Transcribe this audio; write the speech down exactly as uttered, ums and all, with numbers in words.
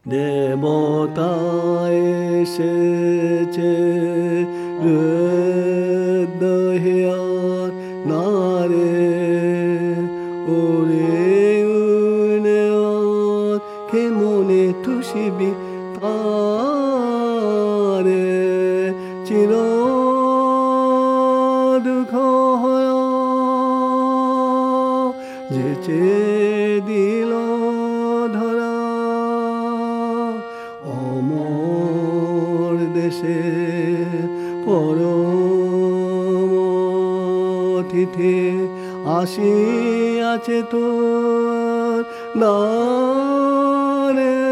দেবতা এসেছে রুদ্রহিয়ার নারে ওরে উনে কে মনে তুষিবি তারে চির দুঃখ হয় যেচে দিল ধরা অমর দেশে পরম অতিথি আসিয়াছে তোর নারে